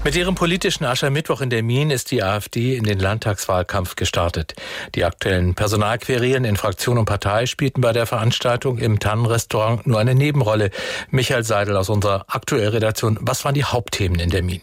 Mit ihrem politischen Aschermittwoch in Demmin ist die AfD in den Landtagswahlkampf gestartet. Die aktuellen Personalquerelen in Fraktion und Partei spielten bei der Veranstaltung im Tannenrestaurant nur eine Nebenrolle. Michael Seidel aus unserer Aktuellredaktion. Was waren die Hauptthemen in Demmin?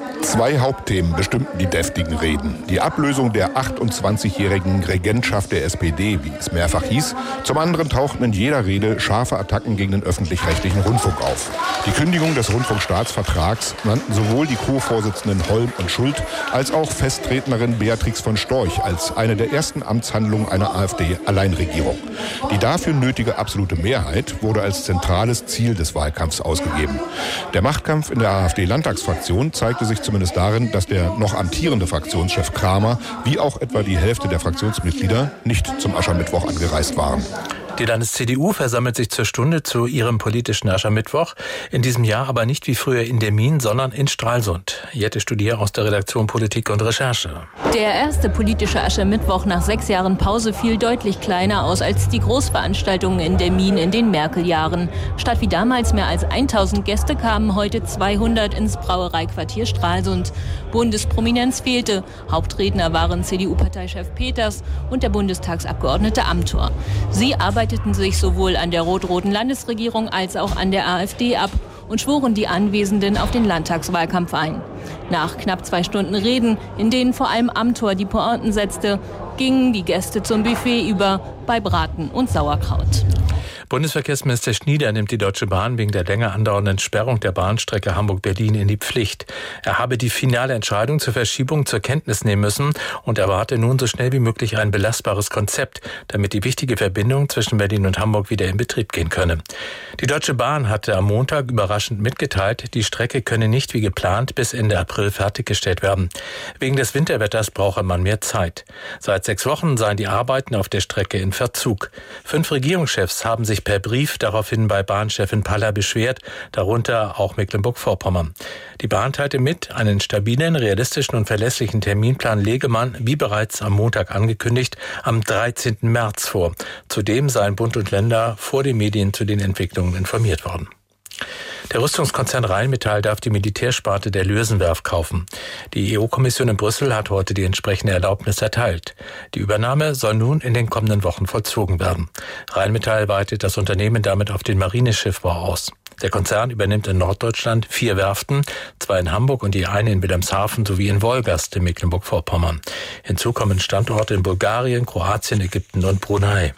2 Hauptthemen bestimmten die deftigen Reden. Die Ablösung der 28-jährigen Regentschaft der SPD, wie es mehrfach hieß. Zum anderen tauchten in jeder Rede scharfe Attacken gegen den öffentlich-rechtlichen Rundfunk auf. Die Kündigung des Rundfunkstaatsvertrags nannten sowohl die Co-Vorsitzenden Holm und Schult als auch Festrednerin Beatrix von Storch als eine der ersten Amtshandlungen einer AfD-Alleinregierung. Die dafür nötige absolute Mehrheit wurde als zentrales Ziel des Wahlkampfs ausgegeben. Der Machtkampf in der AfD-Landtagsfraktion zeigte sich zumindest darin, dass der noch amtierende Fraktionschef Kramer wie auch etwa die Hälfte der Fraktionsmitglieder nicht zum Aschermittwoch angereist waren. Die Landes-CDU versammelt sich zur Stunde zu ihrem politischen Aschermittwoch. In diesem Jahr aber nicht wie früher in Demmin, sondern in Stralsund. Jette Studier aus der Redaktion Politik und Recherche. Der erste politische Aschermittwoch nach 6 Jahren Pause fiel deutlich kleiner aus als die Großveranstaltungen in Demmin in den Merkel-Jahren. Statt wie damals mehr als 1000 Gäste kamen heute 200 ins Brauereiquartier Stralsund. Bundesprominenz fehlte. Hauptredner waren CDU-Parteichef Peters und der Bundestagsabgeordnete Amthor. Sie arbeiteten sich sowohl an der rot-roten Landesregierung als auch an der AfD ab und schworen die Anwesenden auf den Landtagswahlkampf ein. Nach knapp 2 Stunden Reden, in denen vor allem Amthor die Pointen setzte, gingen die Gäste zum Buffet über bei Braten und Sauerkraut. Bundesverkehrsminister Schnieder nimmt die Deutsche Bahn wegen der länger andauernden Sperrung der Bahnstrecke Hamburg-Berlin in die Pflicht. Er habe die finale Entscheidung zur Verschiebung zur Kenntnis nehmen müssen und erwarte nun so schnell wie möglich ein belastbares Konzept, damit die wichtige Verbindung zwischen Berlin und Hamburg wieder in Betrieb gehen könne. Die Deutsche Bahn hatte am Montag überraschend mitgeteilt, die Strecke könne nicht wie geplant bis Ende April fertiggestellt werden. Wegen des Winterwetters brauche man mehr Zeit. Seit 6 Wochen seien die Arbeiten auf der Strecke in Verzug. 5 Regierungschefs haben sich per Brief daraufhin bei Bahnchefin Paller beschwert, darunter auch Mecklenburg-Vorpommern. Die Bahn teilte mit, einen stabilen, realistischen und verlässlichen Terminplan lege man, wie bereits am Montag angekündigt, am 13. März vor. Zudem seien Bund und Länder vor den Medien zu den Entwicklungen informiert worden. Der Rüstungskonzern Rheinmetall darf die Militärsparte der Luesenwerft kaufen. Die EU-Kommission in Brüssel hat heute die entsprechende Erlaubnis erteilt. Die Übernahme soll nun in den kommenden Wochen vollzogen werden. Rheinmetall weitet das Unternehmen damit auf den Marineschiffbau aus. Der Konzern übernimmt in Norddeutschland 4 Werften, 2 in Hamburg und die eine in Wilhelmshaven sowie in Wolgast in Mecklenburg-Vorpommern. Hinzu kommen Standorte in Bulgarien, Kroatien, Ägypten und Brunei.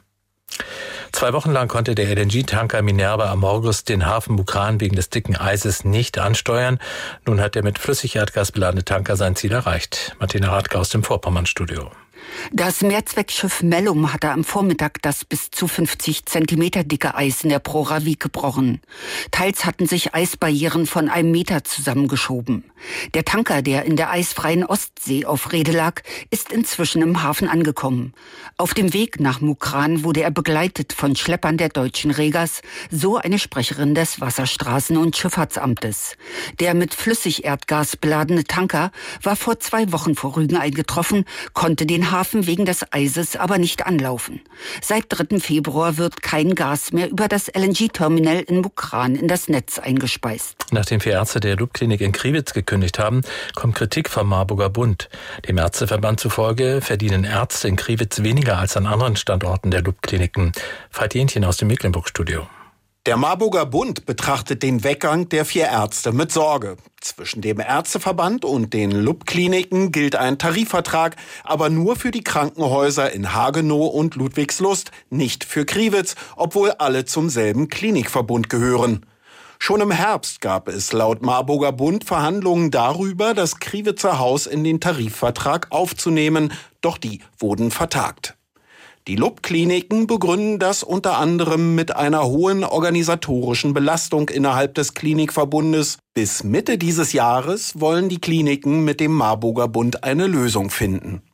2 Wochen lang konnte der LNG-Tanker Minerva Amorgus den Hafen Mukran wegen des dicken Eises nicht ansteuern. Nun hat der mit Flüssigerdgas beladene Tanker sein Ziel erreicht. Martina Radke aus dem Vorpommern-Studio. Das Mehrzweckschiff Mellum hatte am Vormittag das bis zu 50 Zentimeter dicke Eis in der Proravik gebrochen. Teils hatten sich Eisbarrieren von 1 Meter zusammengeschoben. Der Tanker, der in der eisfreien Ostsee auf Rede lag, ist inzwischen im Hafen angekommen. Auf dem Weg nach Mukran wurde er begleitet von Schleppern der deutschen Regas, so eine Sprecherin des Wasserstraßen- und Schifffahrtsamtes. Der mit Flüssigerdgas beladene Tanker war vor 2 Wochen vor Rügen eingetroffen, konnte den Hafen wegen des Eises aber nicht anlaufen. Seit 3. Februar wird kein Gas mehr über das LNG-Terminal in Mukran in das Netz eingespeist. Nachdem 4 Ärzte der Lupklinik in Kriwitz gekündigt haben, kommt Kritik vom Marburger Bund. Dem Ärzteverband zufolge verdienen Ärzte in Kriwitz weniger als an anderen Standorten der Lupkliniken. Veit Jähnchen aus dem Mecklenburg-Studio. Der Marburger Bund betrachtet den Weggang der 4 Ärzte mit Sorge. Zwischen dem Ärzteverband und den LUB-Kliniken gilt ein Tarifvertrag, aber nur für die Krankenhäuser in Hagenow und Ludwigslust, nicht für Kriwitz, obwohl alle zum selben Klinikverbund gehören. Schon im Herbst gab es laut Marburger Bund Verhandlungen darüber, das Kriwitzer Haus in den Tarifvertrag aufzunehmen, doch die wurden vertagt. Die LUB-Kliniken begründen das unter anderem mit einer hohen organisatorischen Belastung innerhalb des Klinikverbundes. Bis Mitte dieses Jahres wollen die Kliniken mit dem Marburger Bund eine Lösung finden.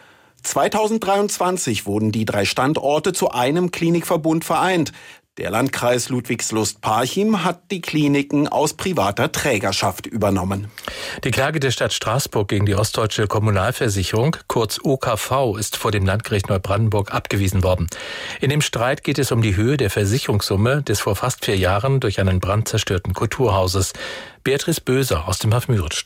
2023 wurden die 3 Standorte zu einem Klinikverbund vereint. Der Landkreis Ludwigslust-Parchim hat die Kliniken aus privater Trägerschaft übernommen. Die Klage der Stadt Straßburg gegen die Ostdeutsche Kommunalversicherung, kurz OKV, ist vor dem Landgericht Neubrandenburg abgewiesen worden. In dem Streit geht es um die Höhe der Versicherungssumme des vor fast 4 Jahren durch einen Brand zerstörten Kulturhauses. Beatrice Böser aus dem Haf-Müritz-Studio.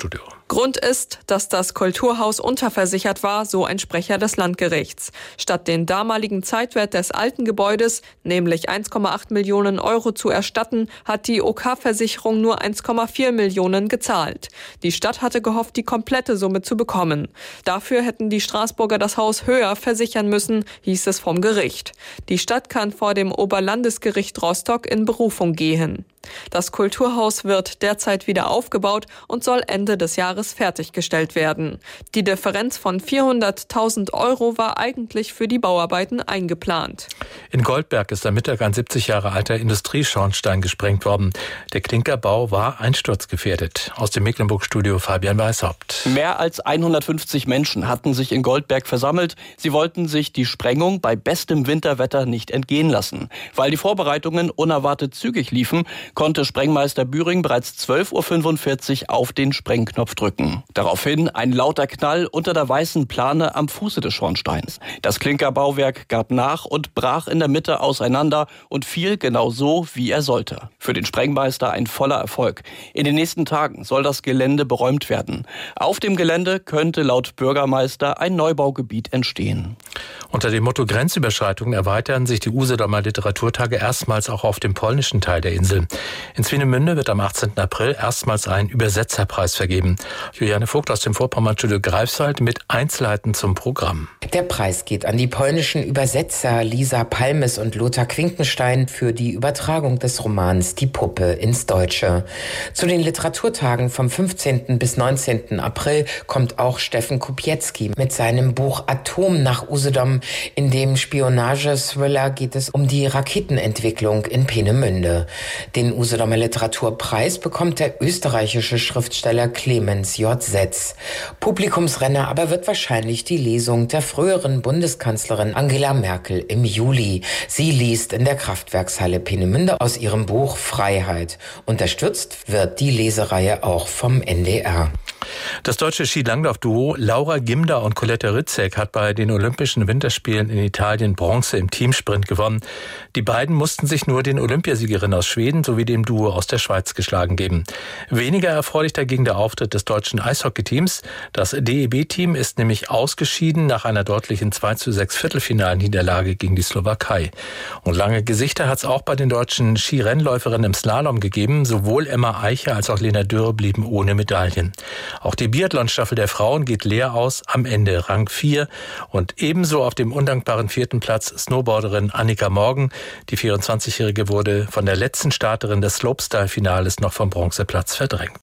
Grund ist, dass das Kulturhaus unterversichert war, so ein Sprecher des Landgerichts. Statt den damaligen Zeitwert des alten Gebäudes, nämlich 1,8 Millionen Euro zu erstatten, hat die OK-Versicherung nur 1,4 Millionen gezahlt. Die Stadt hatte gehofft, die komplette Summe zu bekommen. Dafür hätten die Straßburger das Haus höher versichern müssen, hieß es vom Gericht. Die Stadt kann vor dem Oberlandesgericht Rostock in Berufung gehen. Das Kulturhaus wird derzeit wieder aufgebaut und soll Ende des Jahres fertiggestellt werden. Die Differenz von 400.000 Euro war eigentlich für die Bauarbeiten eingeplant. In Goldberg ist am Mittag ein 70 Jahre alter Industrieschornstein gesprengt worden. Der Klinkerbau war einsturzgefährdet. Aus dem Mecklenburg-Studio Fabian Weishaupt. Mehr als 150 Menschen hatten sich in Goldberg versammelt. Sie wollten sich die Sprengung bei bestem Winterwetter nicht entgehen lassen. Weil die Vorbereitungen unerwartet zügig liefen, konnte Sprengmeister Bühring bereits 12:45 Uhr auf den Sprengknopf drücken. Daraufhin ein lauter Knall unter der weißen Plane am Fuße des Schornsteins. Das Klinkerbauwerk gab nach und brach in der Mitte auseinander und fiel genau so, wie er sollte. Für den Sprengmeister ein voller Erfolg. In den nächsten Tagen soll das Gelände beräumt werden. Auf dem Gelände könnte laut Bürgermeister ein Neubaugebiet entstehen. Unter dem Motto Grenzüberschreitungen erweitern sich die Usedomer Literaturtage erstmals auch auf dem polnischen Teil der Insel. In Swinemünde wird am 18. April erstmals ein Übersetzerpreis vergeben. Juliane Vogt aus dem Vorpommernstudio Greifswald mit Einzelheiten zum Programm. Der Preis geht an die polnischen Übersetzer Lisa Palmes und Lothar Quinkenstein für die Übertragung des Romans Die Puppe ins Deutsche. Zu den Literaturtagen vom 15. bis 19. April kommt auch Steffen Kupiecki mit seinem Buch Atom nach Usedom. In dem Spionage-Thriller geht es um die Raketenentwicklung in Peenemünde. Den Usedomer Literaturpreis bekommt der österreichische Schriftsteller Clemens J. Setz. Publikumsrenner aber wird wahrscheinlich die Lesung der früheren Bundeskanzlerin Angela Merkel im Juli. Sie liest in der Kraftwerkshalle Peenemünde aus ihrem Buch Freiheit. Unterstützt wird die Lesereihe auch vom NDR. Das deutsche Skilanglauf-Duo Laura Gimda und Colette Ritzek hat bei den Olympischen Winterspielen in Italien Bronze im Teamsprint gewonnen. Die beiden mussten sich nur den Olympiasiegerinnen aus Schweden sowie dem Duo aus der Schweiz geschlagen geben. Weniger erfreulich dagegen der Auftritt des deutschen Eishockeyteams. Das DEB-Team ist nämlich ausgeschieden nach einer deutlichen 2:6 Viertelfinalniederlage gegen die Slowakei. Und lange Gesichter hat es auch bei den deutschen Skirennläuferinnen im Slalom gegeben. Sowohl Emma Eicher als auch Lena Dürr blieben ohne Medaillen. Auch die Biathlon-Staffel der Frauen geht leer aus, am Ende Rang 4. Und ebenso auf dem undankbaren 4. Platz Snowboarderin Annika Morgan. Die 24-Jährige wurde von der letzten Starterin des Slopestyle-Finales noch vom Bronzeplatz verdrängt.